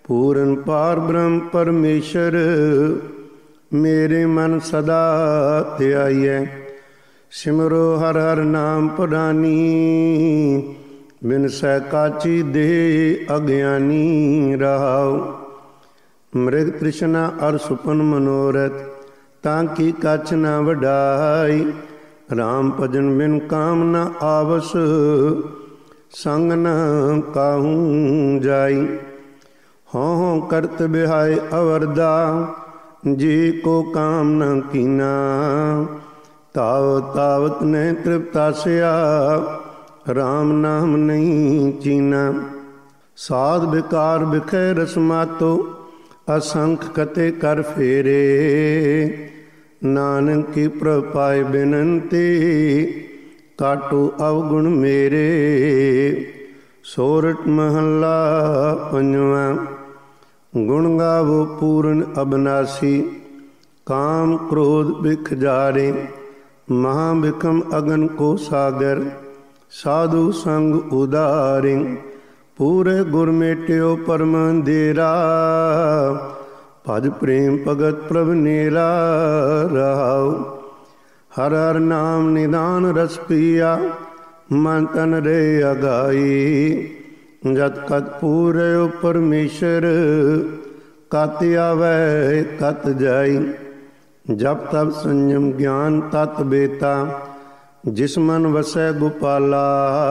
ਪੂਰਨ ਪਾਰ ਬ੍ਰਹਮ ਪਰਮੇਸ਼ਰ, ਮੇਰੇ ਮਨ ਸਦਾ ਧਿਆਈਐ। ਸਿਮਰੋ ਹਰਿ ਹਰਿ ਨਾਮ ਪੁਰਾਨੀ, ਬਿਨਸੈ ਕਾਚੀ ਦੇਹ ਅਗਿਆਨੀ। ਰਹਾਉ ਮ੍ਰਿਗ ਤ੍ਰਿਸ਼ਨਾ ਅਰ ਸੁਪਨ ਮਨੋਰਥ, ਤਾਂ ਕੀ ਕਛ ਨ ਵਡਾਈ। ਰਾਮ ਭਜਨ ਬਿਨ ਕਾਮ ਨ ਆਵਸ, ਸੰਗ ਨ ਕਾਹੂ ਜਾਈ। ਹਉ ਹਉ ਕਰਤ ਬਿਹਾਇ ਅਵਰਦਾ, ਜੀ ਕੋ ਕਾਮ ਨ ਕੀਨਾ। ਤਾਵ ਤਾਵਤ ਨਹਿ ਤ੍ਰਿਪਤਾਸਿਆ, ਰਾਮ ਨਾਮ ਨਹੀਂ ਚੀਨਾ। ਸਾਧ ਬਿਕਾਰ ਬਿਖੈ ਰਸਮਾਤੋ, ਅਸੰਖ ਕਤੇ ਕਰ ਫੇਰੇ। ਨਾਨਕ ਕੀ ਪ੍ਰਭ ਪਾਇ ਬਿਨੰਤੀ, ਕਾਟੋ ਅਵਗੁਣ ਮੇਰੇ। ਸੋਰਠ ਮਹੱਲਾ ਪੰਜਵਾਂ। ਗੁਣ ਗਾਵੋ ਪੂਰਨ ਅਬਨਾਸੀ, ਕਾਮ ਕ੍ਰੋਧ ਬਿਖ ਜਾਰੇ। ਮਹਾ ਬਿਖਮ ਅਗਨ ਕੋ ਸਾਗਰ, ਸਾਧੂ ਸੰਗ ਉਦਾਰੇ। ਪੂਰੇ ਗੁਰ ਮੇਟਿਓ ਪਰਮ ਅੰਧੇਰਾ, ਭਜ ਪ੍ਰੇਮ ਭਗਤ ਪ੍ਰਭ ਨੇਰਾ। ਰਹਾਉ ਹਰਿ ਹਰਿ ਨਾਮ ਨਿਦਾਨ ਰਸ ਪੀਆ, ਮਨ ਤਨ ਰੇ ਅਗਾਈ। ਜਤ ਕਤ ਪੂਰਿਓ ਪਰਮੇਸ਼ਰ, ਕਤ ਆਵੈ ਕਤ ਜਾਈ। ਜਪ ਤਪ ਸੰਜਮ ਗਿਆਨ ਤਤ ਬੇਤਾ, ਜਿਸ ਮਨ ਵਸੈ ਗੋਪਾਲਾ।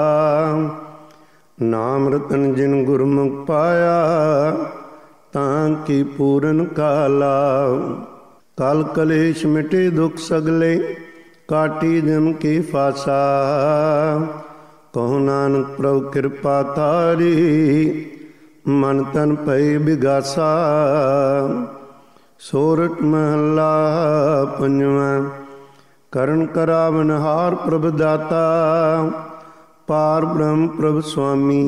ਨਾਮ ਰਤਨ ਜਿਨ ਗੁਰਮੁਖ ਪਾਇਆ, ਤਾਂ ਕੀ ਪੂਰਨ ਕਾਲਾ। ਕਲ ਕਲੇਸ਼ ਮਿਟੇ ਦੁਖ ਸਗਲੇ, ਕਾਟੀ ਜਮ ਕੀ ਫਾਸਾ। ਕਹੋ ਨਾਨਕ ਪ੍ਰਭ ਕਿਰਪਾ ਤਾਰੀ, ਮਨ ਤਨ ਭਇ ਬਿਗਾਸਾ। ਸੋਰਠ ਮਹੱਲਾ ਪੰਜਵਾਂ। ਕਰਨ ਕਰਾਵਨ ਹਾਰ ਪ੍ਰਭ ਦਾਤਾ, ਪਾਰ ਬ੍ਰਹਮ ਪ੍ਰਭ ਸੁਆਮੀ।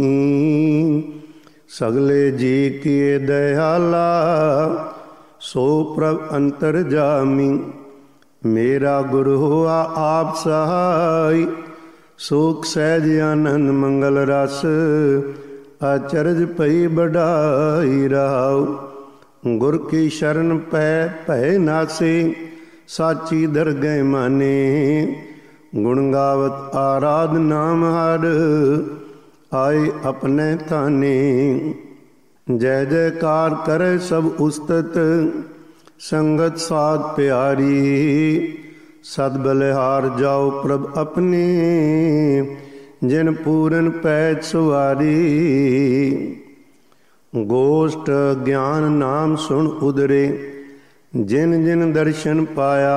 ਸਗਲੇ ਜੀ ਕੀਏ ਦਇਆਲਾ, ਸੋ ਪ੍ਰਭ ਅੰਤਰ ਜਾਮੀ। ਮੇਰਾ ਗੁਰੂ ਹੋਆ ਆਪ ਸਹਾਈ, ਸੁਖ ਸਹਿਜ ਆਨੰਦ ਮੰਗਲ ਰਸ। ਅਚਰਜ ਪਈ ਬੜਾਈ। ਰਹਾਉ ਗੁਰ ਕੀ ਸ਼ਰਨ ਪੈ ਭੈ ਨਾਸੇ, ਸਾਚੀ ਦਰਗਹਿ ਮਾਨੇ। ਗੁਣ ਗਾਵਤ ਆਰਾਧ ਨਾਮ ਹਰ, ਆਏ ਆਪਣੇ ਥਾਨੇ। ਜੈ ਜੈਕਾਰ ਕਰੇ ਸਭ ਉਸਤਤ, ਸੰਗਤ ਸਾਧ ਪਿਆਰੀ। ਸਦ ਬਲਿਹਾਰ ਜਾਓ ਪ੍ਰਭ ਆਪਣੇ, ਜਿਨ ਪੂਰਨ ਪੈਜ ਸੁਵਾਰੀ। ਗੋਸ਼ਟ ਗਿਆਨ ਨਾਮ ਸੁਣ ਉਦਰੇ, ਜਿਨ ਜਿਨ ਦਰਸ਼ਨ ਪਾਇਆ।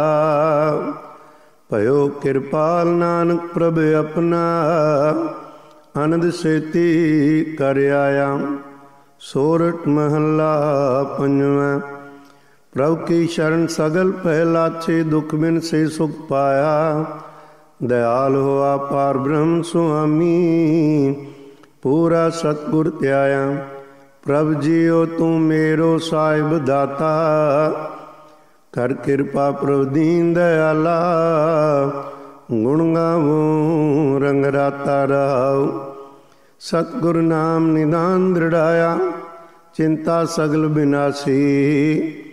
ਭਇਓ ਕਿਰਪਾਲ ਨਾਨਕ ਪ੍ਰਭ ਆਪਣਾ, ਆਨੰਦ ਸੇਤੀ ਕਰ ਆਇਆ। ਸੋਰਠ ਮਹੱਲਾ ਪੰਜਵਾਂ। ਪ੍ਰਭ ਕੀ ਸ਼ਰਨ ਸਗਲ ਭੈ ਲਾਛੇ, ਦੁਖ ਬਿਨ ਸੇ ਸੁਖ ਪਾਇਆ। ਦਇਆਲ ਹੋਆ ਪਾਰ ਬ੍ਰਹਮ ਸੁਆਮੀ, ਪੂਰਾ ਸਤਿਗੁਰ ਧਿਆਇਆ। ਪ੍ਰਭ ਜੀਓ ਤੂੰ ਮੇਰੋ ਸਾਹਿਬ ਦਾਤਾ, ਕਰ ਕਿਰਪਾ ਪ੍ਰਭ ਦੀਨ ਦਇਆਲਾ। ਗੁਣ ਗਾਵੋ ਰੰਗ ਰਾਤਾ। ਰਹਾਉ ਸਤਿਗੁਰ ਨਾਮ ਨਿਦਾਨ ਦ੍ਰਿੜਾਇਆ, ਚਿੰਤਾ ਸਗਲ ਬਿਨਾਸੀ।